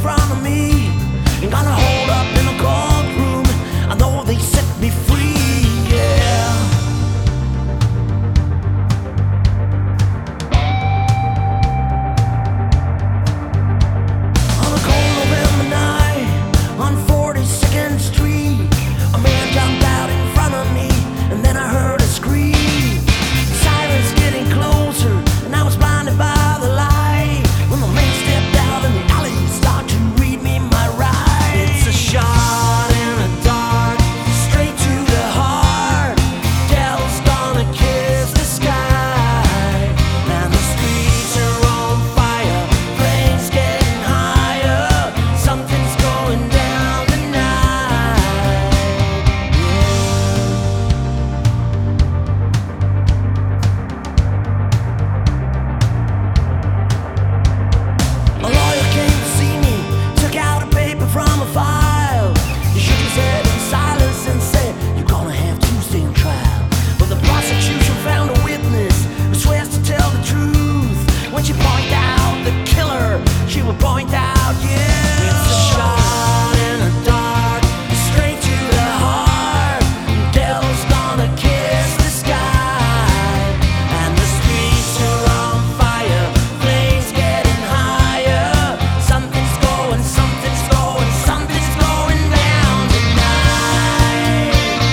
front of me and gonna hold up in a courtroom. I know they set me free, yeah. On a cold November night on 42nd Street, a man jumped out in front of me, and then I heard a scream. Sirens getting closer, and I was blinded by the light when the man stepped out in the alley, started to read me my rights. It's a shot in the dark, straight to the heart. Devil's gonna kiss the sky, and the streets are on fire, flames getting higher. Something's going down tonight. A lawyer came to see me, took out a paper from a file. He shook his head in silence and said, "You're gonna have to stay on trial." But the prosecution found a witness who swears to tell the truth. When she pointed out the killer, she would point out, yeah, it's a shot in the dark, straight to the heart. Devil's gonna kiss the sky, and the streets are on fire, flames getting higher. Something's going down tonight.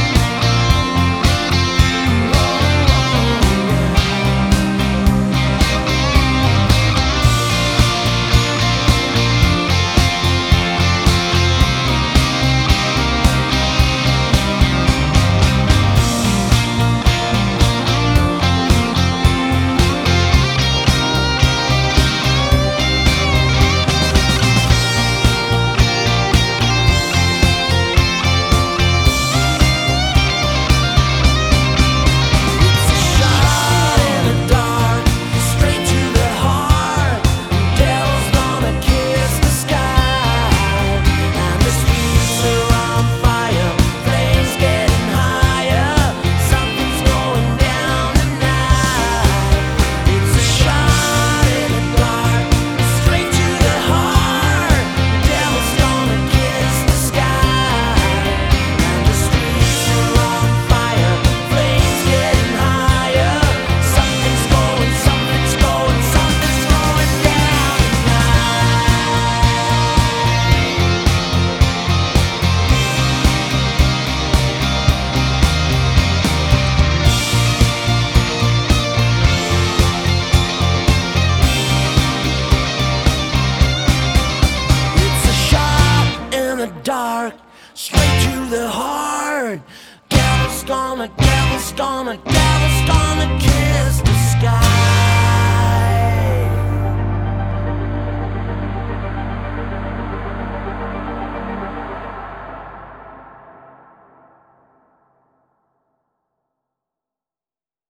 It's a shot in the dark, straight to the heart. Devil's gonna kiss the sky, and the streets are on fire, flames getting higher. Something's going down tonight. It's a shot in the dark, straight to the heart. Devil's gonna kiss the sky, and the streets are on fire, flames getting higher. Something's going down tonight. It's a shot in the dark, straight to the heart. Devil's gonna kiss the sky.